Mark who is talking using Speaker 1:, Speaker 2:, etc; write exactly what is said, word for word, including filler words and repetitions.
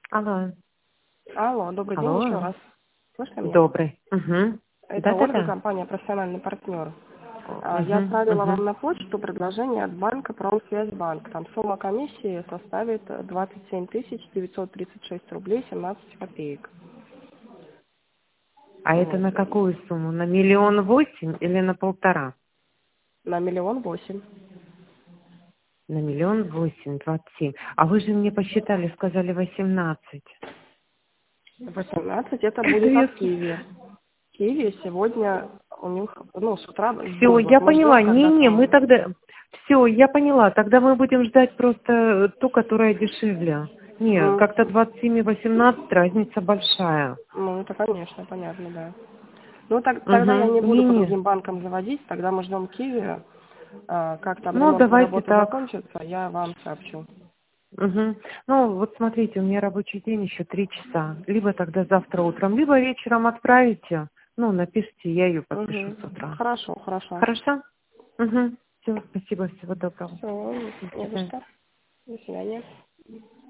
Speaker 1: Алло.
Speaker 2: Алло, добрый день еще
Speaker 1: Алло.
Speaker 2: раз. Слышно меня?
Speaker 1: Добрый. Угу.
Speaker 2: Это Ольга,
Speaker 1: Да-да-да.
Speaker 2: компания «Профессиональный партнер». А, Я
Speaker 1: Угу.
Speaker 2: отправила
Speaker 1: Угу.
Speaker 2: вам на почту предложение от банка «Промсвязьбанк». Там сумма комиссии составит двадцать семь тысяч девятьсот тридцать шесть рублей семнадцать копеек.
Speaker 1: А это
Speaker 2: Вот.
Speaker 1: на какую сумму? На миллион восемь или на полтора?
Speaker 2: На миллион восемь.
Speaker 1: На миллион восемь, двадцать семь. А вы же мне посчитали, сказали восемнадцать.
Speaker 2: восемнадцать это
Speaker 1: Это
Speaker 2: будет
Speaker 1: я...
Speaker 2: от Киви. Киви сегодня у них, ну, с утра
Speaker 1: Все,
Speaker 2: сбой. Вот
Speaker 1: я
Speaker 2: мы ждем,
Speaker 1: поняла.
Speaker 2: когда
Speaker 1: Не-не, мы
Speaker 2: там...
Speaker 1: тогда... Все, я поняла. Тогда мы будем ждать просто ту, которая дешевле. Не,
Speaker 2: М,
Speaker 1: как-то двадцать семь и восемнадцать разница большая.
Speaker 2: Ну, это, конечно, понятно, да. Ну, так, тогда я
Speaker 1: Угу.
Speaker 2: не буду по
Speaker 1: Не-не.
Speaker 2: другим банкам заводить, тогда мы ждем Киви. А, Как там
Speaker 1: Ну,
Speaker 2: ремонтные
Speaker 1: давайте
Speaker 2: работы
Speaker 1: так.
Speaker 2: закончатся, я вам сообщу.
Speaker 1: Угу. Ну, вот смотрите, у меня рабочий день еще три часа. Либо тогда завтра утром, либо вечером отправите. Ну, напишите, я ее подпишу
Speaker 2: Угу.
Speaker 1: с утра.
Speaker 2: Хорошо, хорошо.
Speaker 1: Хорошо? Угу. Все, спасибо, всего доброго.
Speaker 2: Все,
Speaker 1: До
Speaker 2: не за
Speaker 1: свидания.
Speaker 2: что. До свидания.